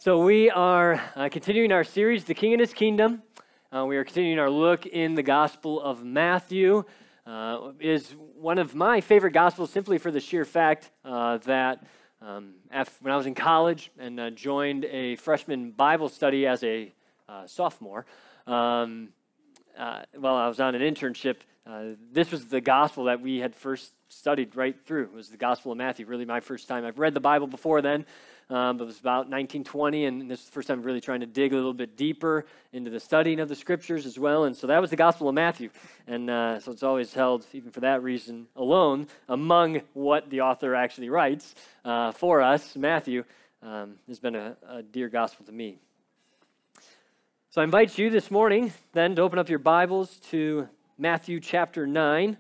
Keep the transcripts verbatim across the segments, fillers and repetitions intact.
So we are uh, continuing our series, The King and His Kingdom. Uh, we are continuing our look in the Gospel of Matthew. Uh, is one of my favorite Gospels simply for the sheer fact uh, that um, after, when I was in college and uh, joined a freshman Bible study as a uh, sophomore, um, uh, while I was on an internship, uh, this was the Gospel that we had first studied right through. It was the Gospel of Matthew, really my first time. I've read the Bible before then. Um, but it was about nineteen twenty, and this is the first time really trying to dig a little bit deeper into the studying of the Scriptures as well. And so that was the Gospel of Matthew. And uh, so it's always held, even for that reason alone, among what the author actually writes uh, for us. Matthew um, has been a, a dear Gospel to me. So I invite you this morning then to open up your Bibles to Matthew chapter nine.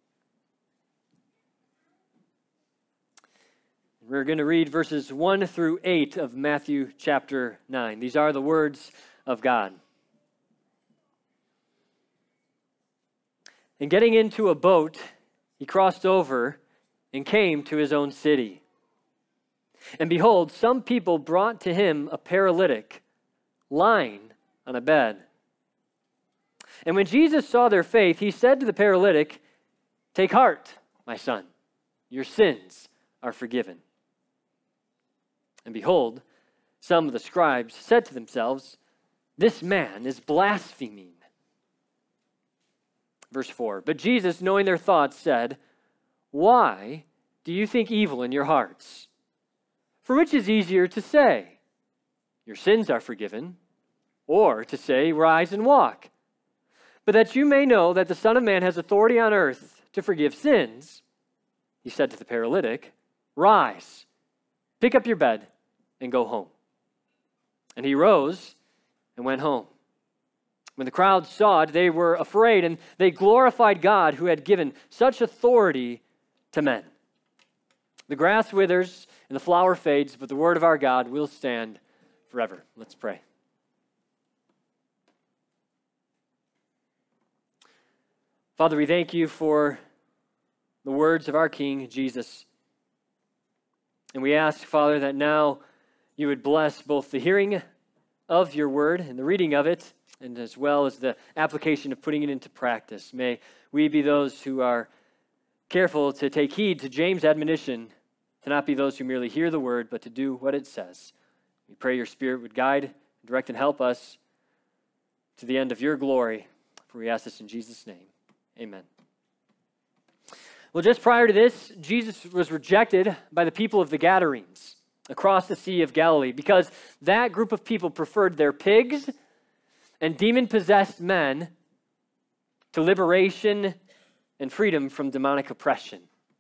We're going to read verses one through eight of Matthew chapter nine. These are the words of God. And getting into a boat, he crossed over and came to his own city. And behold, some people brought to him a paralytic, lying on a bed. And when Jesus saw their faith, he said to the paralytic, "Take heart, my son, your sins are forgiven." And behold, some of the scribes said to themselves, "This man is blaspheming." Verse four, but Jesus, knowing their thoughts, said, "Why do you think evil in your hearts? For which is easier to say, 'Your sins are forgiven,' or to say, 'Rise and walk'? But that you may know that the Son of Man has authority on earth to forgive sins," he said to the paralytic, "Rise, pick up your bed, and go home." And he rose and went home. When the crowd saw it, they were afraid, and they glorified God who had given such authority to men. The grass withers and the flower fades, but the word of our God will stand forever. Let's pray. Father, we thank you for the words of our King, Jesus. And we ask, Father, that now you would bless both the hearing of your word and the reading of it, and as well as the application of putting it into practice. May we be those who are careful to take heed to James' admonition to not be those who merely hear the word, but to do what it says. We pray your Spirit would guide, direct, and help us to the end of your glory, for we ask this in Jesus' name. Amen. Well, just prior to this, Jesus was rejected by the people of the Gadarenes across the Sea of Galilee because that group of people preferred their pigs and demon-possessed men to liberation and freedom from demonic oppression.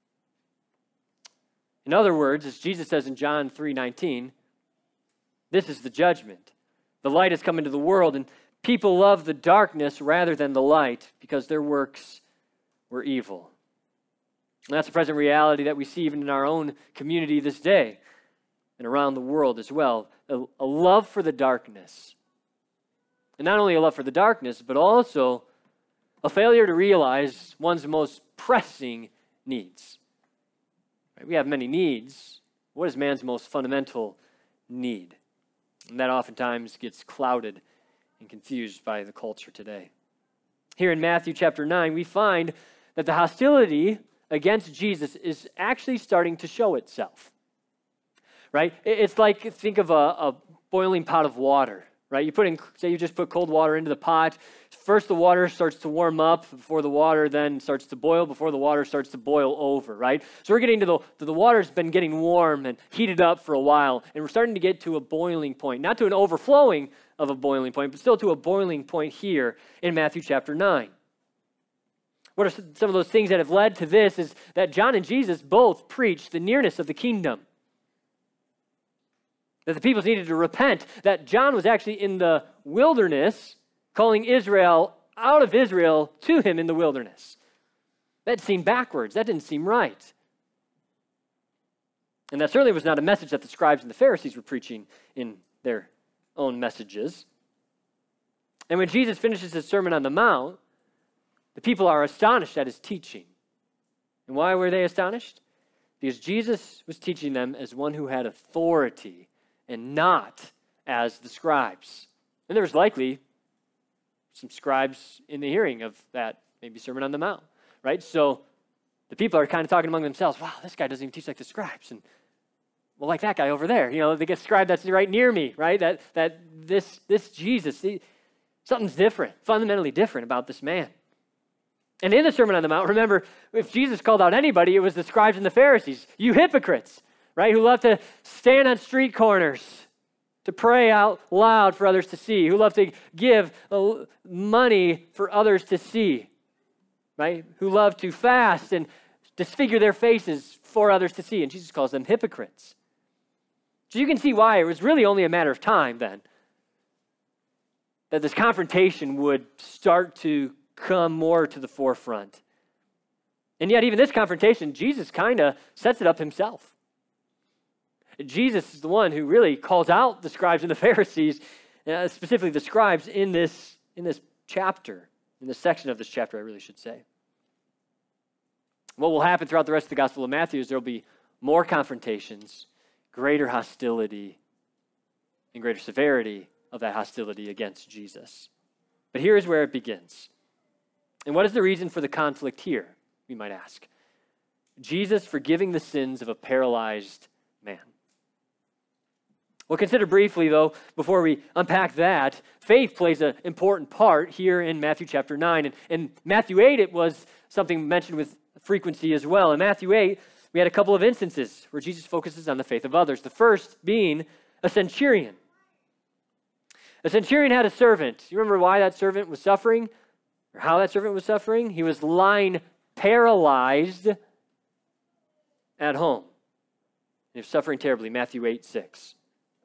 In other words, as Jesus says in John three nineteen, this is the judgment. The light has come into the world, and people love the darkness rather than the light because their works were evil. And that's a present reality that we see even in our own community this day and around the world as well. A, a love for the darkness. And not only a love for the darkness, but also a failure to realize one's most pressing needs. Right? We have many needs. What is man's most fundamental need? And that oftentimes gets clouded and confused by the culture today. Here in Matthew chapter nine, we find that the hostility against Jesus is actually starting to show itself, right? It's like, think of a, a boiling pot of water, right? You put in, say you just put cold water into the pot. First the water starts to warm up before the water then starts to boil, before the water starts to boil over, right? So we're getting to the, to the water's been getting warm and heated up for a while, and we're starting to get to a boiling point, not to an overflowing of a boiling point, but still to a boiling point here in Matthew chapter nine. What are some of those things that have led to this is that John and Jesus both preached the nearness of the kingdom. That the people needed to repent. That John was actually in the wilderness calling Israel out of Israel to him in the wilderness. That seemed backwards. That didn't seem right. And that certainly was not a message that the scribes and the Pharisees were preaching in their own messages. And when Jesus finishes his Sermon on the Mount, the people are astonished at his teaching. And why were they astonished? Because Jesus was teaching them as one who had authority and not as the scribes. And there was likely some scribes in the hearing of that, maybe Sermon on the Mount, right? So the people are kind of talking among themselves, wow, this guy doesn't even teach like the scribes. And well, like that guy over there, you know, they get scribe that's right near me, right? That that this this Jesus, he, something's different, fundamentally different about this man. And in the Sermon on the Mount, remember, if Jesus called out anybody, it was the scribes and the Pharisees, you hypocrites, right, who love to stand on street corners, to pray out loud for others to see, who love to give money for others to see, right, who love to fast and disfigure their faces for others to see. And Jesus calls them hypocrites. So you can see why it was really only a matter of time then that this confrontation would start to come more to the forefront. And yet even this confrontation, Jesus kind of sets it up himself. Jesus is the one who really calls out the scribes and the Pharisees, uh, specifically the scribes in this, in this chapter, in this section of this chapter, I really should say. What will happen throughout the rest of the Gospel of Matthew is there will be more confrontations, greater hostility, and greater severity of that hostility against Jesus. But here is where it begins. And what is the reason for the conflict here, we might ask? Jesus forgiving the sins of a paralyzed man. Well, consider briefly, though, before we unpack that, faith plays an important part here in Matthew chapter nine. And in Matthew eight, it was something mentioned with frequency as well. In Matthew eight, we had a couple of instances where Jesus focuses on the faith of others. The first being a centurion. A centurion had a servant. You remember why that servant was suffering? Or how that servant was suffering? He was lying paralyzed at home. He was suffering terribly, Matthew eight six.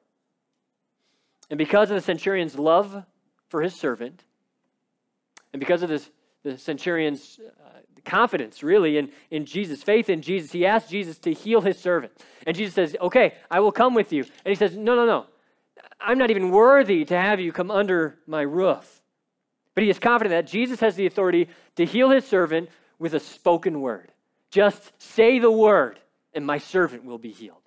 And because of the centurion's love for his servant, and because of this, the centurion's uh, confidence, really, in, in Jesus, faith in Jesus, he asked Jesus to heal his servant. And Jesus says, okay, I will come with you. And he says, no, no, no. I'm not even worthy to have you come under my roof. But he is confident that Jesus has the authority to heal his servant with a spoken word. Just say the word, and my servant will be healed.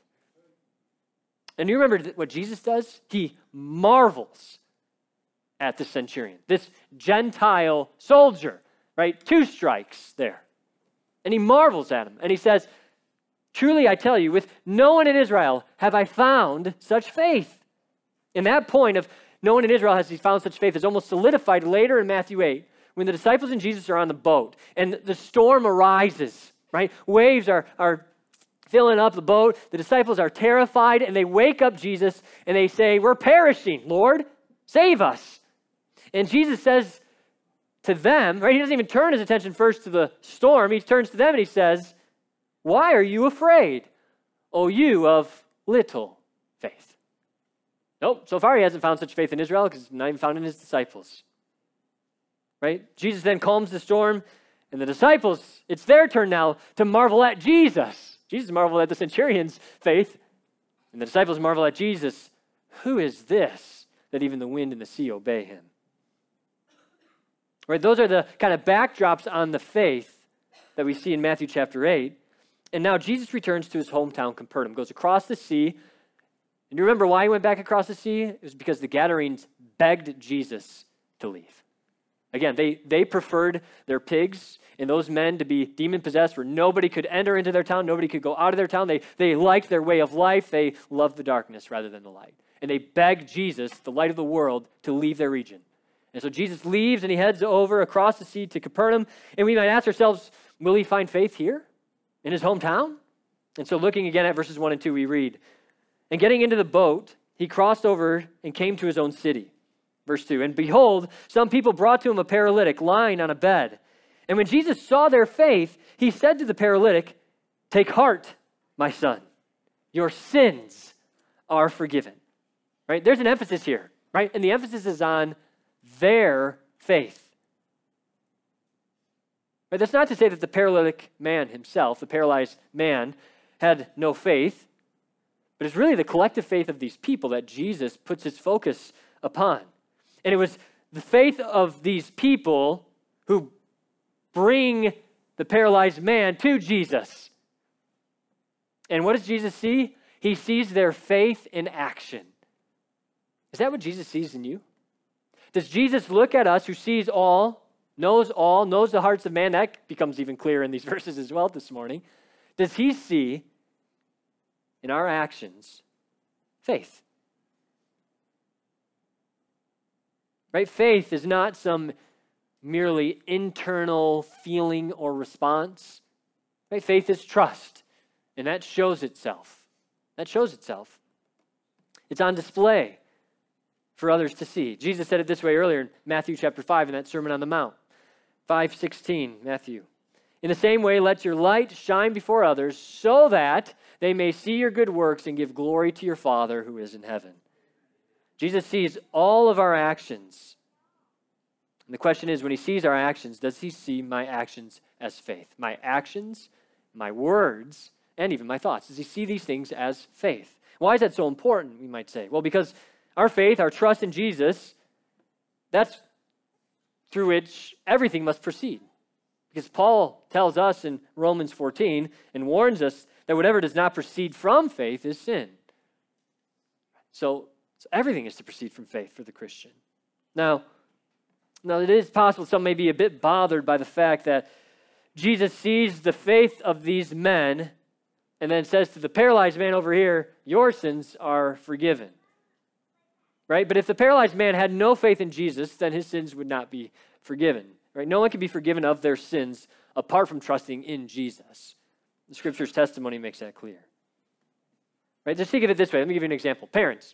And you remember what Jesus does? He marvels at the centurion, this Gentile soldier, right? Two strikes there. And he marvels at him. And he says, truly I tell you, with no one in Israel have I found such faith. And that point of no one in Israel has he found such faith is almost solidified later in Matthew eight, when the disciples and Jesus are on the boat and the storm arises, right? Waves are, are filling up the boat. The disciples are terrified and they wake up Jesus and they say, we're perishing, Lord, save us. And Jesus says to them, right? He doesn't even turn his attention first to the storm. He turns to them and he says, why are you afraid, O you of little faith? Nope, so far he hasn't found such faith in Israel because it's not even found in his disciples. Right? Jesus then calms the storm, and the disciples, it's their turn now to marvel at Jesus. Jesus marveled at the centurion's faith, and the disciples marvel at Jesus. Who is this that even the wind and the sea obey him? Right? Those are the kind of backdrops on the faith that we see in Matthew chapter eight. And now Jesus returns to his hometown, Capernaum, goes across the sea. And you remember why he went back across the sea? It was because the Gadarenes begged Jesus to leave. Again, they, they preferred their pigs and those men to be demon-possessed where nobody could enter into their town, nobody could go out of their town. They, they liked their way of life. They loved the darkness rather than the light. And they begged Jesus, the light of the world, to leave their region. And so Jesus leaves and he heads over across the sea to Capernaum. And we might ask ourselves, will he find faith here in his hometown? And so looking again at verses one and two, we read, and getting into the boat, he crossed over and came to his own city. Verse two, and behold, some people brought to him a paralytic lying on a bed. And when Jesus saw their faith, he said to the paralytic, take heart, my son, your sins are forgiven. Right? There's an emphasis here, right? And the emphasis is on their faith. Right? That's not to say that the paralytic man himself, the paralyzed man, had no faith. But it's really the collective faith of these people that Jesus puts his focus upon. And it was the faith of these people who bring the paralyzed man to Jesus. And what does Jesus see? He sees their faith in action. that what Jesus sees in you? Does Jesus look at us who sees all, knows all, knows the hearts of man? That becomes even clearer in these verses as well this morning. Does he see in our actions faith? Right? Faith is not some merely internal feeling or response. Right? Faith is trust, and that shows itself. That shows itself. It's on display for others to see. Jesus said it this way earlier in Matthew chapter five in that Sermon on the Mount. five sixteen, Matthew. In the same way, let your light shine before others so that they may see your good works and give glory to your Father who is in heaven. Jesus sees all of our actions. And the question is, when he sees our actions, does he see my actions as faith? My actions, my words, and even my thoughts. Does he see these things as faith? Why is that so important, we might say? Well, because our faith, our trust in Jesus, that's through which everything must proceed. Because Paul tells us in Romans fourteen and warns us that whatever does not proceed from faith is sin. So, so everything is to proceed from faith for the Christian. Now, now, it is possible some may be a bit bothered by the fact that Jesus sees the faith of these men and then says to the paralyzed man over here, your sins are forgiven. Right? But if the paralyzed man had no faith in Jesus, then his sins would not be forgiven. Right? No one can be forgiven of their sins apart from trusting in Jesus. The Scripture's testimony makes that clear. Right? Just think of it this way. Let me give you an example. Parents,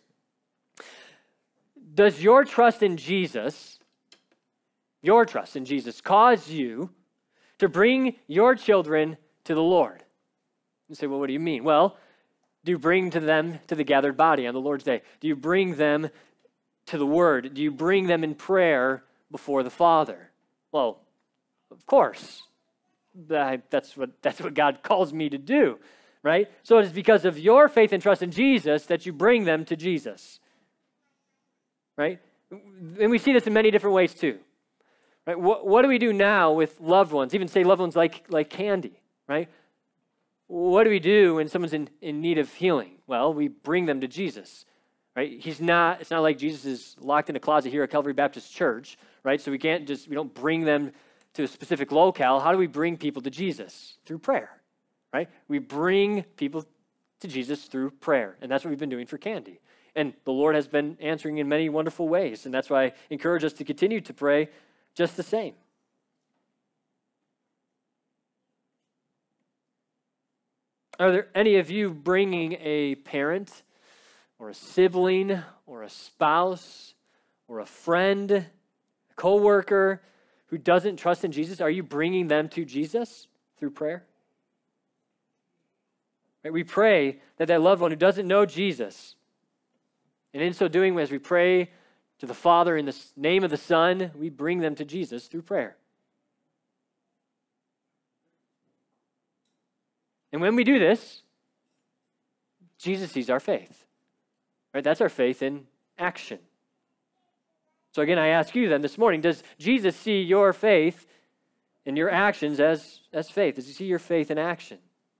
does your trust in Jesus, your trust in Jesus, cause you to bring your children to the Lord? You say, well, what do you mean? Well, do you bring to them to the gathered body on the Lord's day? Do you bring them to the Word? Do you bring them in prayer before the Father? Well, of course. That's what, that's what God calls me to do, right? So it is because of your faith and trust in Jesus that you bring them to Jesus, right? And we see this in many different ways too, right? What, what do we do now with loved ones, even say loved ones like, like Candy, right? What do we do when someone's in, in need of healing? Well, we bring them to Jesus, right? He's not, it's not like Jesus is locked in a closet here at Calvary Baptist Church, right? So we can't just, we don't bring them to a specific locale. How do we bring people to Jesus? Through prayer, right? We bring people to Jesus through prayer, and that's what we've been doing for Candy. And the Lord has been answering in many wonderful ways, and that's why I encourage us to continue to pray just the same. Are there any of you bringing a parent or a sibling or a spouse or a friend, a coworker who doesn't trust in Jesus? Are you bringing them to Jesus through prayer? Right? We pray that that loved one who doesn't know Jesus, and in so doing, as we pray to the Father in the name of the Son, we bring them to Jesus through prayer. And when we do this, Jesus sees our faith. Right? That's our faith in action. So again, I ask you then this morning, does Jesus see your faith and your actions as, as faith? Does he see your faith in action?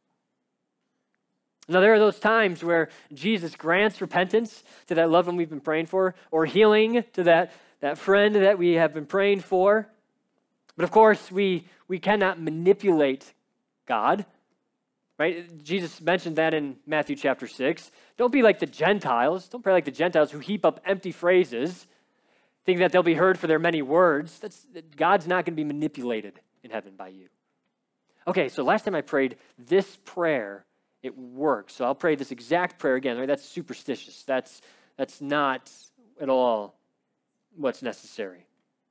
Now, there are those times where Jesus grants repentance to that loved one we've been praying for, or healing to that, that friend that we have been praying for. But of course, we, we cannot manipulate God. Right? Jesus mentioned that in Matthew chapter six. Don't be like the Gentiles. Don't pray like the Gentiles who heap up empty phrases, thinking that they'll be heard for their many words. That's, God's not going to be manipulated in heaven by you. Okay, so last time I prayed this prayer, it worked. So I'll pray this exact prayer again. Right? That's superstitious. That's, that's not at all what's necessary.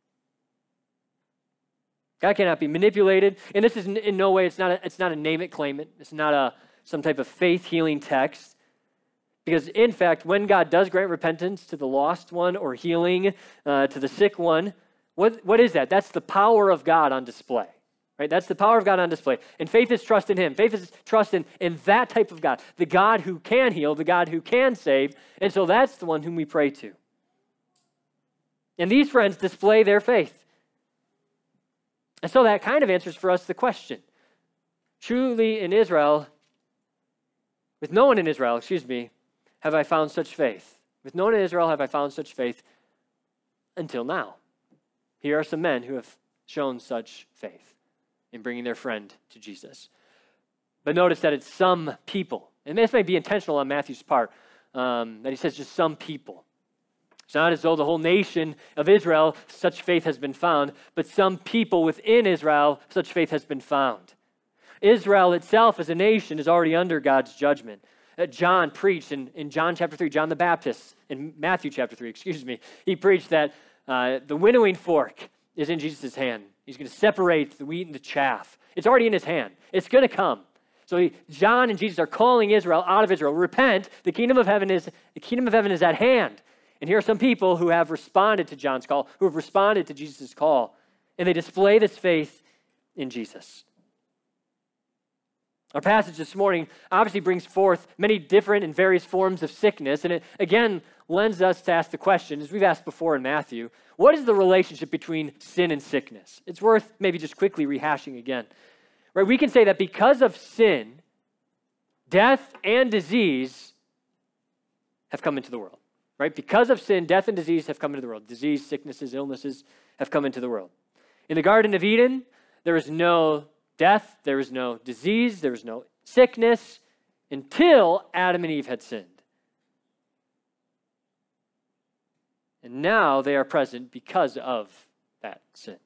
God cannot be manipulated, and this is in no way, it's not a, it's not a name it, claim it. It's not a some type of faith-healing text. Because in fact, when God does grant repentance to the lost one or healing uh, to the sick one, what, what is that? That's the power of God on display. Right? That's the power of God on display. And faith is trust in him. Faith is trust in, in that type of God, the God who can heal, the God who can save. And so that's the one whom we pray to. And these friends display their faith. And so that kind of answers for us the question. Truly in Israel, with no one in Israel, excuse me, have I found such faith. With no one in Israel have I found such faith until now. Here are some men who have shown such faith in bringing their friend to Jesus. But notice that it's some people. And this may be intentional on Matthew's part, um, that he says just some people. It's not as though the whole nation of Israel, such faith has been found, but some people within Israel, such faith has been found. Israel itself as a nation is already under God's judgment. Uh, John preached in, in John chapter three, John the Baptist, in Matthew chapter three, excuse me, he preached that uh, the winnowing fork is in Jesus' hand. He's going to separate the wheat and the chaff. It's already in his hand. It's going to come. So he, John and Jesus are calling Israel out of Israel. Repent, the kingdom of heaven is the kingdom of heaven is at hand. And here are some people who have responded to John's call, who have responded to Jesus' call, and they display this faith in Jesus. Our passage this morning obviously brings forth many different and various forms of sickness, and it again lends us to ask the question, as we've asked before in Matthew, what is the relationship between sin and sickness? It's worth maybe just quickly rehashing again. Right? We can say that because of sin, death and disease have come into the world. Right? Because of sin, death and disease have come into the world. Disease, sicknesses, illnesses have come into the world. In the Garden of Eden, there is no death, there is no disease, there is no sickness until Adam and Eve had sinned. And now they are present because of that sin.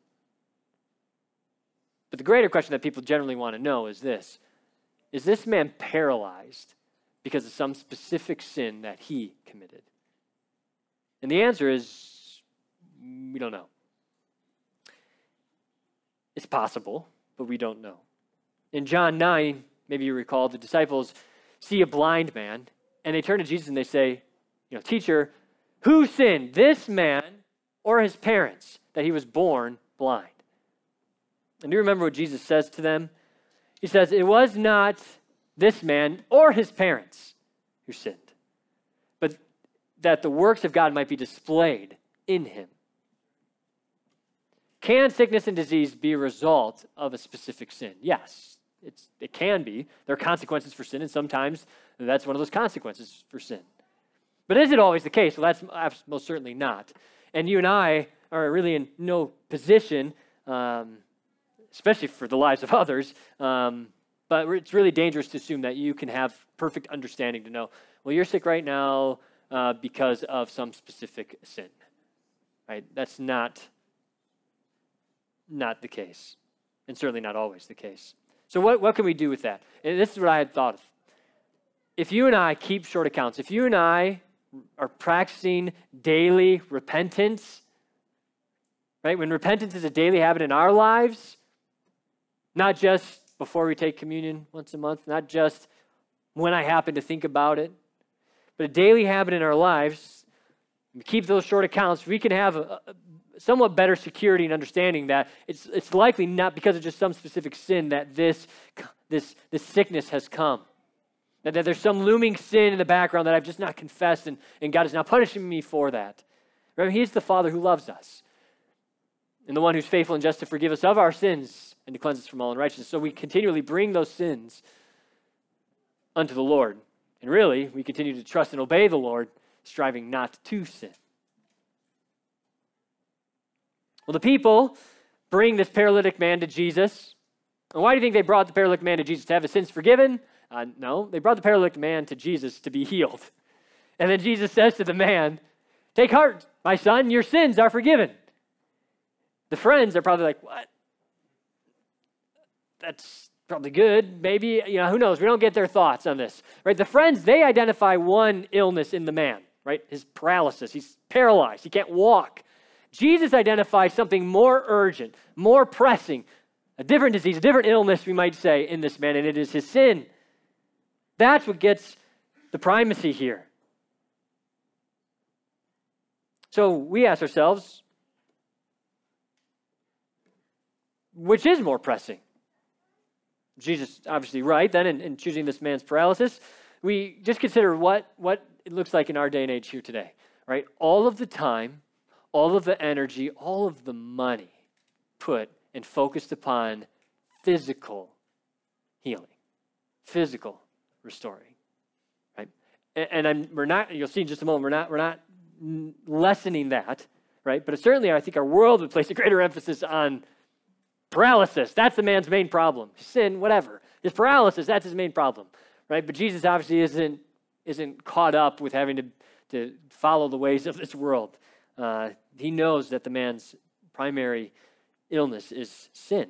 But the greater question that people generally want to know is this: is this man paralyzed because of some specific sin that he committed? And the answer is, we don't know. It's possible, but we don't know. In John nine, maybe you recall, the disciples see a blind man, and they turn to Jesus and they say, you know, teacher, who sinned, this man or his parents, that he was born blind? And do you remember what Jesus says to them? He says, it was not this man or his parents who sinned, but that the works of God might be displayed in him. Can sickness and disease be a result of a specific sin? Yes, it's, it can be. There are consequences for sin, and sometimes that's one of those consequences for sin. But is it always the case? Well, that's most certainly not. And you and I are really in no position, um, especially for the lives of others, um, but it's really dangerous to assume that you can have perfect understanding to know, well, you're sick right now uh, because of some specific sin. Right? That's not, not the case, and certainly not always the case. So what, what can we do with that? And this is what I had thought of. If you and I keep short accounts, if you and I are practicing daily repentance, right? When repentance is a daily habit in our lives, not just before we take communion once a month, not just when I happen to think about it, but a daily habit in our lives, we keep those short accounts, we can have a, a somewhat better security and understanding that it's it's likely not because of just some specific sin that this this this sickness has come. That, that there's some looming sin in the background that I've just not confessed, and, and God is now punishing me for that. Remember, He's the Father who loves us, and the one who's faithful and just to forgive us of our sins and to cleanse us from all unrighteousness. So we continually bring those sins unto the Lord. And really, we continue to trust and obey the Lord, striving not to sin. Well, the people bring this paralytic man to Jesus. And why do you think they brought the paralytic man to Jesus? To have his sins forgiven? Uh, no, they brought the paralytic man to Jesus to be healed. And then Jesus says to the man, take heart, my son, your sins are forgiven. The friends are probably like, what? That's probably good, maybe, you know, who knows? We don't get their thoughts on this, right? The friends, they identify one illness in the man, right? His paralysis. He's paralyzed. He can't walk. Jesus identifies something more urgent, more pressing, a different disease, a different illness, we might say, in this man, and it is his sin. That's what gets the primacy here. So we ask ourselves, which is more pressing? Jesus obviously right then in, in choosing this man's paralysis. We just consider what, what it looks like in our day and age here today, right? All of the time, all of the energy, all of the money put and focused upon physical healing, physical restoring, right? And I'm, we're not, you'll see in just a moment, we're not, we're not lessening that, right? But certainly I think our world would place a greater emphasis on paralysis. That's the man's main problem. Sin, whatever. His paralysis, that's his main problem, right? But Jesus obviously isn't, isn't caught up with having to, to follow the ways of this world. Uh, he knows that the man's primary illness is sin.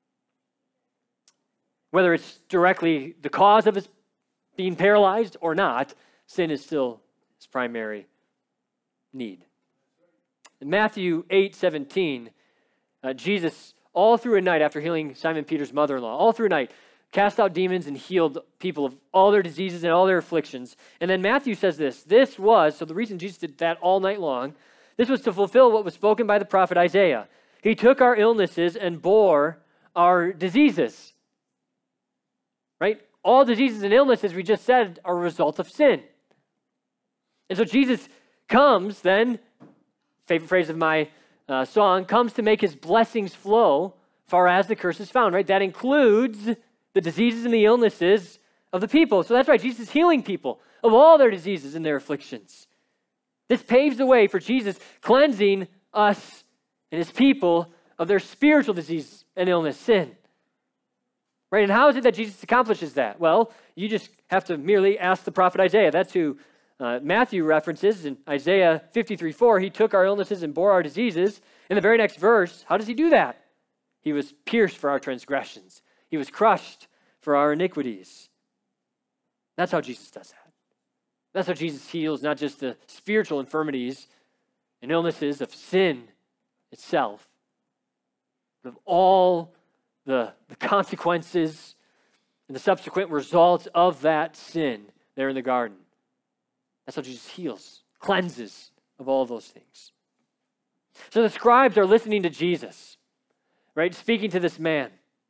Whether it's directly the cause of his being paralyzed or not, sin is still his primary need. In Matthew eight seventeen, uh, Jesus, all through a night after healing Simon Peter's mother-in-law, all through a night, cast out demons and healed people of all their diseases and all their afflictions. And then Matthew says this, this was, so the reason Jesus did that all night long, this was to fulfill what was spoken by the prophet Isaiah. He took our illnesses and bore our diseases. Right? All diseases and illnesses, we just said, are a result of sin. And so Jesus comes then, favorite phrase of my uh, song, comes to make his blessings flow far as the curse is found, right? That includes the diseases and the illnesses of the people. So that's right, Jesus is healing people of all their diseases and their afflictions. This paves the way for Jesus cleansing us and his people of their spiritual disease and illness, sin. Right? And how is it that Jesus accomplishes that? Well, you just have to merely ask the prophet Isaiah. That's who uh, Matthew references in Isaiah fifty-three four. He took our illnesses and bore our diseases. In the very next verse, how does he do that? He was pierced for our transgressions. He was crushed for our iniquities. That's how Jesus does that. That's how Jesus heals not just the spiritual infirmities and illnesses of sin itself, but of all The, the consequences and the subsequent results of that sin there in the garden. That's how Jesus heals, cleanses of all of those things. So the scribes are listening to Jesus, right, speaking to this man.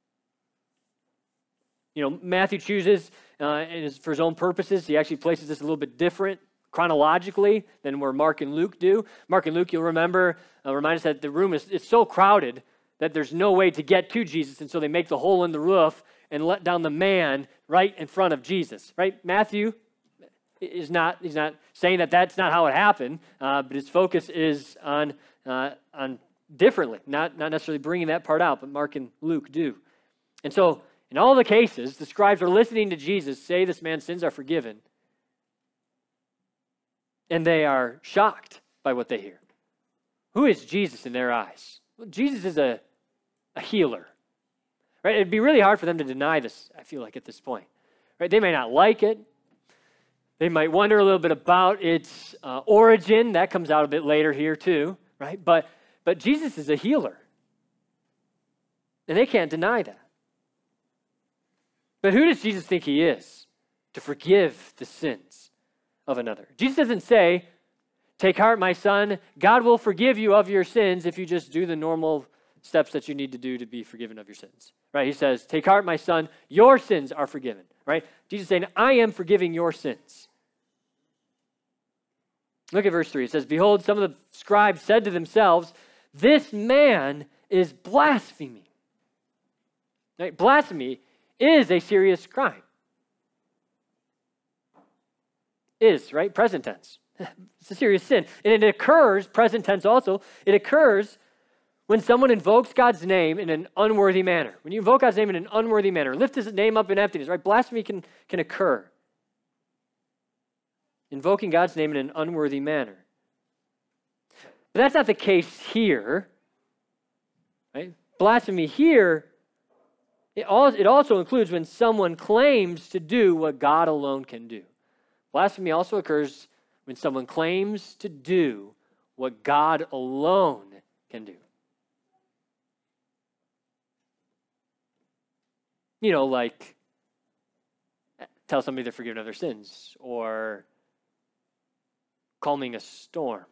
You know, Matthew chooses, uh, for his own purposes, he actually places this a little bit different chronologically than where Mark and Luke do. Mark and Luke, you'll remember, uh, remind us that the room is it's so crowded that there's no way to get to Jesus, and so they make the hole in the roof and let down the man right in front of Jesus, right? Matthew is not, he's not saying that that's not how it happened, uh, but his focus is on uh, on differently, not, not necessarily bringing that part out, but Mark and Luke do. And so in all the cases, the scribes are listening to Jesus say this man's sins are forgiven, and they are shocked by what they hear. Who is Jesus in their eyes? Well, Jesus is a, a healer, right? It'd be really hard for them to deny this, I feel like, at this point, right? They may not like it. They might wonder a little bit about its uh, origin. That comes out a bit later here too, right? But, but Jesus is a healer, and they can't deny that. But who does Jesus think he is to forgive the sins of another? Jesus doesn't say, take heart, my son, God will forgive you of your sins if you just do the normal steps that you need to do to be forgiven of your sins, right? He says, take heart, my son, your sins are forgiven, right? Jesus is saying, I am forgiving your sins. Look at verse three. It says, behold, some of the scribes said to themselves, this man is blaspheming. Right? Blasphemy is a serious crime. Is, right? Present tense. It's a serious sin. And it occurs, present tense also, it occurs when someone invokes God's name in an unworthy manner. When you invoke God's name in an unworthy manner, lift his name up in emptiness, right? Blasphemy can, can occur. Invoking God's name in an unworthy manner. But that's not the case here, right? Blasphemy here, it also includes when someone claims to do what God alone can do. Blasphemy also occurs when someone claims to do what God alone can do. You know, like tell somebody they're forgiven of their sins, or calming a storm,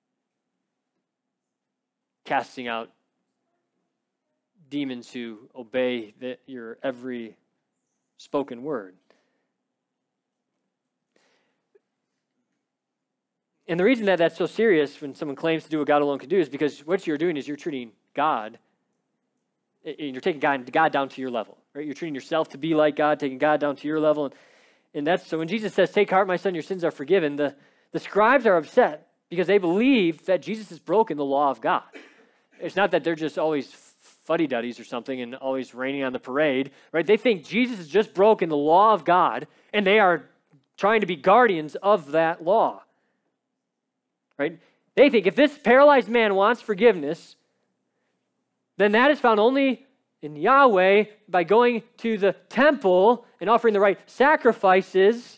casting out demons who obey the, your every spoken word. And the reason that that's so serious when someone claims to do what God alone can do is because what you're doing is you're treating God, and you're taking God, God down to your level, right? You're treating yourself to be like God, taking God down to your level. And, And that's so when Jesus says, take heart, my son, your sins are forgiven, the, the scribes are upset because they believe that Jesus has broken the law of God. It's not that they're just always fuddy-duddies or something and always raining on the parade, right? They think Jesus has just broken the law of God, and they are trying to be guardians of that law, right? They think if this paralyzed man wants forgiveness, then that is found only in Yahweh by going to the temple and offering the right sacrifices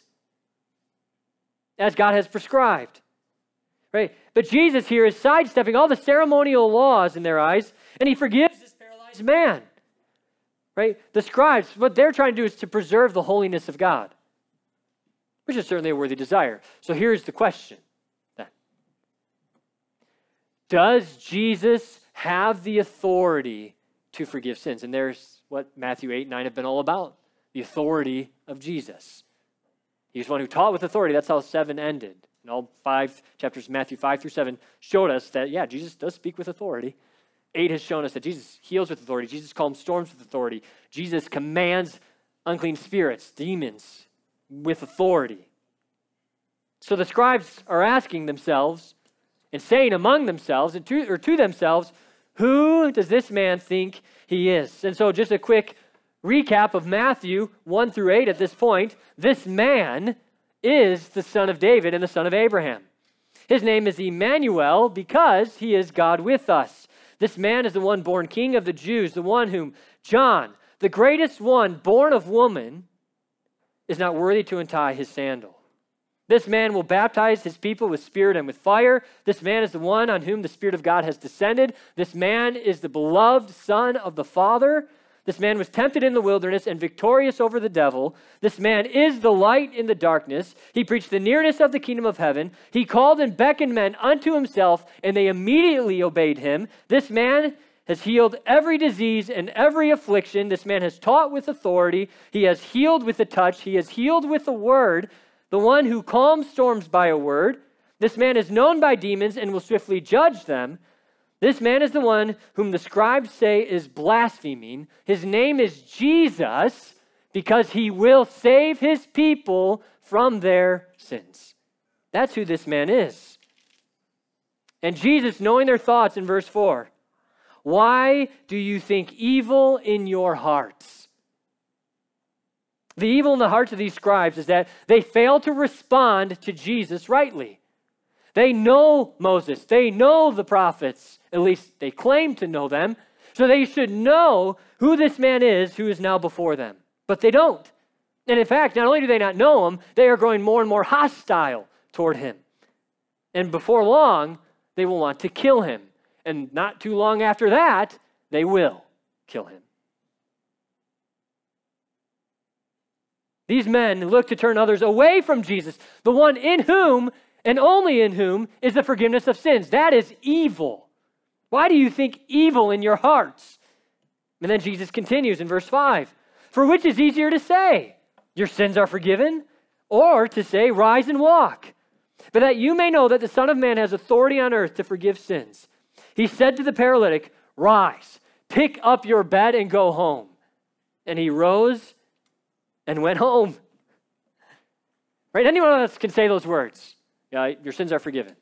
as God has prescribed, right? But Jesus here is sidestepping all the ceremonial laws in their eyes, and he forgives this paralyzed man, right? The scribes, what they're trying to do is to preserve the holiness of God, which is certainly a worthy desire. So here's the question then. Does Jesus have the authority to forgive sins? And there's what Matthew eight and nine have been all about, the authority of Jesus. He's one who taught with authority. That's how seven ended. And all five chapters, Matthew five through seven, showed us that, yeah, Jesus does speak with authority. eight has shown us that Jesus heals with authority. Jesus calms storms with authority. Jesus commands unclean spirits, demons, with authority. So the scribes are asking themselves and saying among themselves and to, or to themselves, who does this man think he is? And so just a quick recap of Matthew one through eight at this point. This man is the son of David and the son of Abraham. His name is Emmanuel because he is God with us. This man is the one born king of the Jews, the one whom John, the greatest one born of woman, is not worthy to untie his sandal. This man will baptize his people with spirit and with fire. This man is the one on whom the Spirit of God has descended. This man is the beloved Son of the Father. This man was tempted in the wilderness and victorious over the devil. This man is the light in the darkness. He preached the nearness of the kingdom of heaven. He called and beckoned men unto himself, and they immediately obeyed him. This man has healed every disease and every affliction. This man has taught with authority. He has healed with a touch. He has healed with a word. The one who calms storms by a word. This man is known by demons and will swiftly judge them. This man is the one whom the scribes say is blaspheming. His name is Jesus because he will save his people from their sins. That's who this man is. And Jesus, knowing their thoughts in verse four, why do you think evil in your hearts? The evil in the hearts of these scribes is that they fail to respond to Jesus rightly. They know Moses. They know the prophets. At least they claim to know them. So they should know who this man is who is now before them. But they don't. And in fact, not only do they not know him, they are growing more and more hostile toward him. And before long, they will want to kill him. And not too long after that, they will kill him. These men look to turn others away from Jesus, the one in whom and only in whom is the forgiveness of sins. That is evil. Why do you think evil in your hearts? And then Jesus continues in verse five. For which is easier to say, your sins are forgiven, or to say, rise and walk? But that you may know that the Son of Man has authority on earth to forgive sins. He said to the paralytic, rise, pick up your bed and go home. And he rose and went home. Right? Anyone else can say those words. Yeah, your sins are forgiven.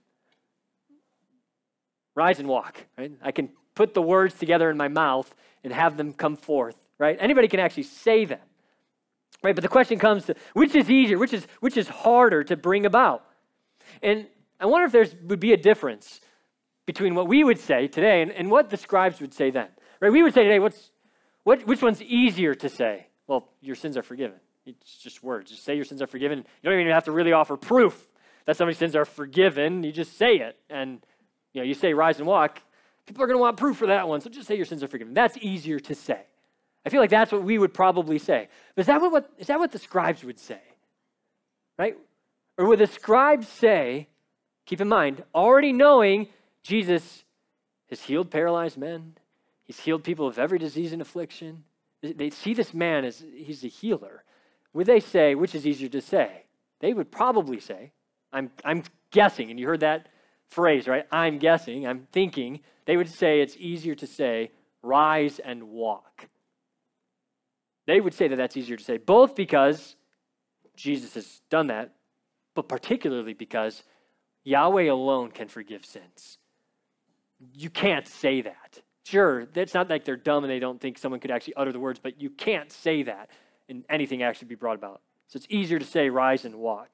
Rise and walk. Right? I can put the words together in my mouth and have them come forth. Right? Anybody can actually say them. Right? But the question comes to which is easier, which is which is harder to bring about? And I wonder if there would be a difference between what we would say today and, and what the scribes would say then. Right? We would say today, what's what which one's easier to say? Well, your sins are forgiven. It's just words. Just say your sins are forgiven. You don't even have to really offer proof that somebody's sins are forgiven. You just say it. And you know, you say rise and walk. People are going to want proof for that one. So just say your sins are forgiven. That's easier to say. I feel like that's what we would probably say. But is that what, what is that what the scribes would say? Right? Or would the scribes say, keep in mind, already knowing Jesus has healed paralyzed men. He's healed people of every disease and affliction. They see this man as he's a healer. Would they say, which is easier to say? They would probably say, I'm, I'm guessing, and you heard that phrase, right? I'm guessing, I'm thinking. They would say it's easier to say, rise and walk. They would say that that's easier to say, both because Jesus has done that, but particularly because Yahweh alone can forgive sins. You can't say that. Sure, it's not like they're dumb and they don't think someone could actually utter the words, but you can't say that and anything actually be brought about. So it's easier to say, rise and walk.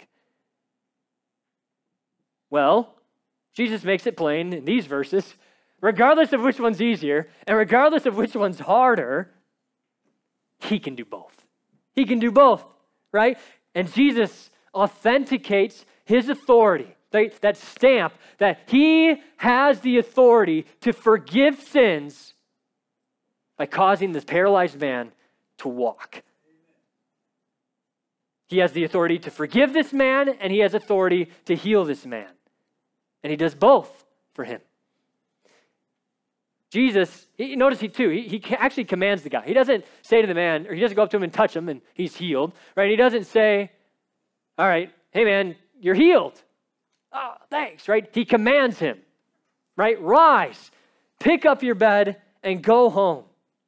Well, Jesus makes it plain in these verses, regardless of which one's easier and regardless of which one's harder, he can do both. He can do both, right? And Jesus authenticates his authority, that, that stamp that he has the authority to forgive sins by causing this paralyzed man to walk. He has the authority to forgive this man, and he has authority to heal this man. And he does both for him. Jesus, he, notice he too, he, he actually commands the guy. He doesn't say to the man, or he doesn't go up to him and touch him and he's healed, right? He doesn't say, all right, hey man, you're healed. Oh, thanks, right? He commands him, right? Rise, pick up your bed and go home,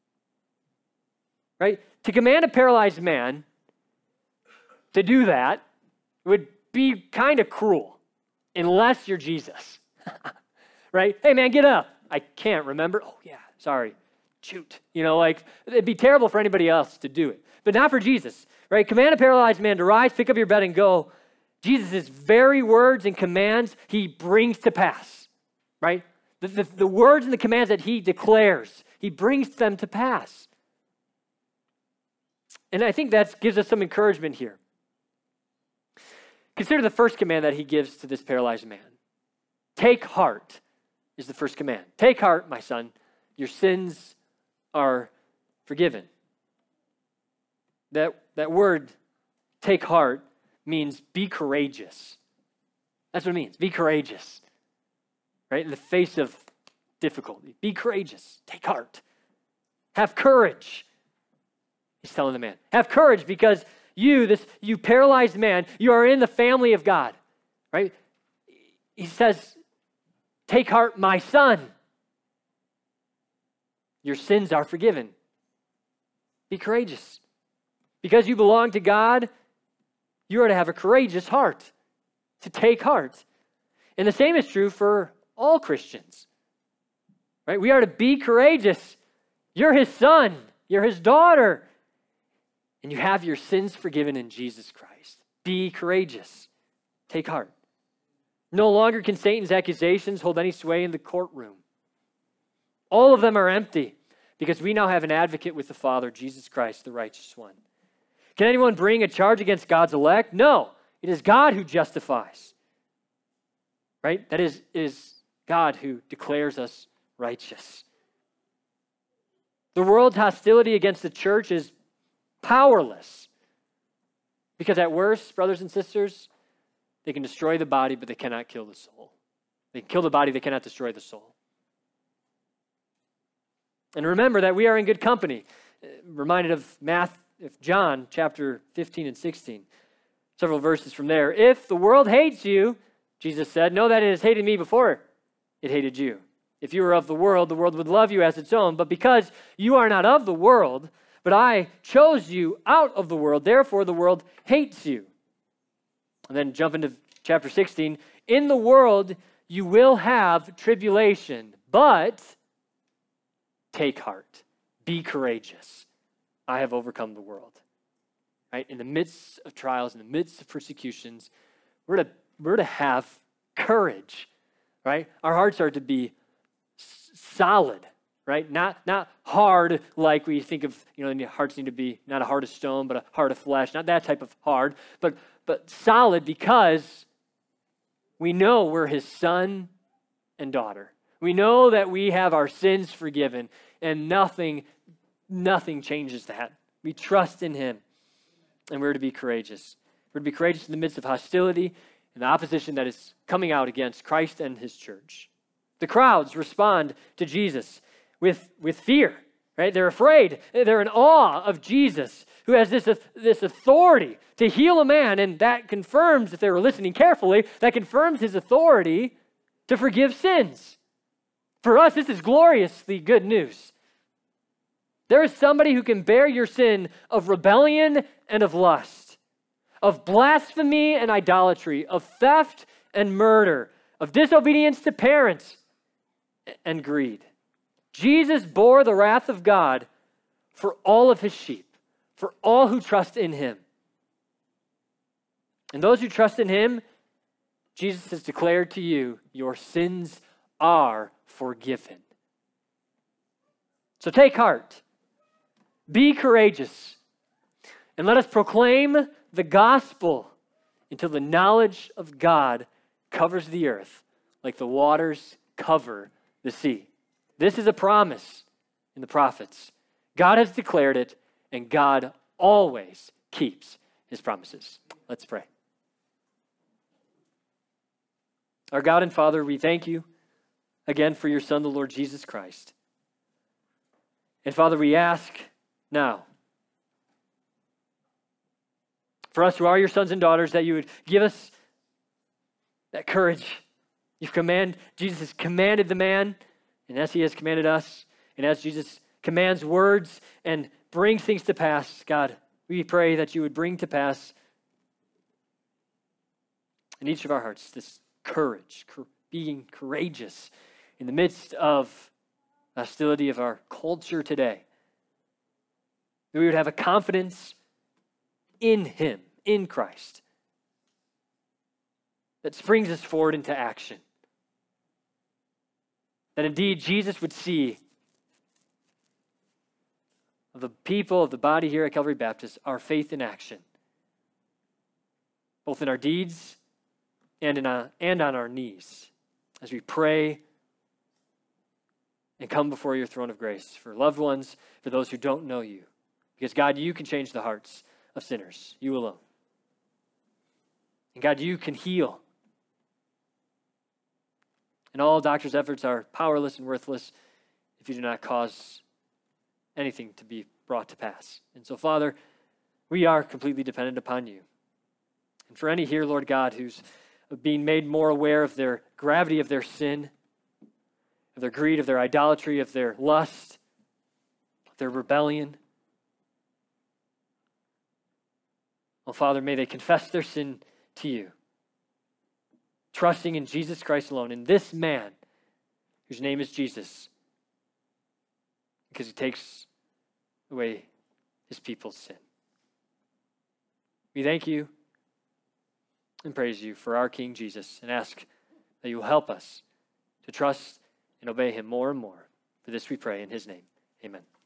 right? To command a paralyzed man to do that would be kind of cruel unless you're Jesus, right? Hey man, get up. I can't remember. Oh yeah, sorry. Shoot. You know, like it'd be terrible for anybody else to do it, but not for Jesus, right? Command a paralyzed man to rise, pick up your bed and go. Jesus' very words and commands he brings to pass, right? The, the, the words and the commands that he declares, he brings them to pass. And I think that gives us some encouragement here. Consider the first command that he gives to this paralyzed man. Take heart is the first command. Take heart, my son. Your sins are forgiven. That, that word, take heart, means be courageous. That's what it means. Be courageous. Right? In the face of difficulty. Be courageous. Take heart. Have courage. He's telling the man. Have courage because you, this you paralyzed man, you are in the family of God. Right? He says, take heart, my son. Your sins are forgiven. Be courageous. Because you belong to God, you are to have a courageous heart, to take heart. And the same is true for all Christians. Right? We are to be courageous. You're his son. You're his daughter. And you have your sins forgiven in Jesus Christ. Be courageous. Take heart. No longer can Satan's accusations hold any sway in the courtroom. All of them are empty because we now have an advocate with the Father, Jesus Christ, the righteous one. Can anyone bring a charge against God's elect? No. It is God who justifies. Right? That is, it is God who declares us righteous. The world's hostility against the church is powerless. Because at worst, brothers and sisters, they can destroy the body, but they cannot kill the soul. They can kill the body, they cannot destroy the soul. And remember that we are in good company. Reminded of Matthew, of John chapter fifteen and sixteen. Several verses from there. If the world hates you, Jesus said, know that it has hated me before it hated you. If you were of the world, the world would love you as its own. But because you are not of the world, but I chose you out of the world, therefore the world hates you. And then jump into chapter sixteen. In the world you will have tribulation, but take heart. Be courageous. I have overcome the world. Right? In the midst of trials, in the midst of persecutions, we're to, we're to have courage. Right? Our hearts are to be s- solid. Right? Not, not hard like we think of, you know, hearts need to be not a heart of stone, but a heart of flesh. Not that type of hard, but, but solid because we know we're his son and daughter. We know that we have our sins forgiven, and nothing, nothing changes that. We trust in him, and we're to be courageous. We're to be courageous in the midst of hostility and the opposition that is coming out against Christ and his church. The crowds respond to Jesus with, with fear, right? They're afraid. They're in awe of Jesus, who has this, this authority to heal a man, and that confirms, if they were listening carefully, that confirms his authority to forgive sins. For us, this is gloriously good news. There is somebody who can bear your sin of rebellion and of lust, of blasphemy and idolatry, of theft and murder, of disobedience to parents and greed. Jesus bore the wrath of God for all of his sheep, for all who trust in him. And those who trust in him, Jesus has declared to you, your sins are forgiven. So take heart, be courageous, and let us proclaim the gospel until the knowledge of God covers the earth like the waters cover the sea. This is a promise in the prophets. God has declared it, and God always keeps his promises. Let's pray. Our God and Father, we thank you again for your Son, the Lord Jesus Christ. And Father, we ask now for us who are your sons and daughters that you would give us that courage. You've command, Jesus has commanded the man, and as he has commanded us, and as Jesus commands words and brings things to pass, God, we pray that you would bring to pass in each of our hearts this courage, being courageous in the midst of the hostility of our culture today. That we would have a confidence in him, in Christ, that springs us forward into action. That indeed Jesus would see of the people of the body here at Calvary Baptist our faith in action, both in our deeds and in our, and on our knees, as we pray and come before your throne of grace for loved ones, for those who don't know you. Because God, you can change the hearts of sinners, you alone. And God, you can heal. And all doctors' efforts are powerless and worthless if you do not cause anything to be brought to pass. And so, Father, we are completely dependent upon you. And for any here, Lord God, who's being made more aware of their gravity of their sin, of their greed, of their idolatry, of their lust, of their rebellion, oh, Father, may they confess their sin to you, trusting in Jesus Christ alone, in this man whose name is Jesus, because he takes away his people's sin. We thank you and praise you for our King Jesus, and ask that you will help us to trust and obey him more and more. For this we pray in his name. Amen.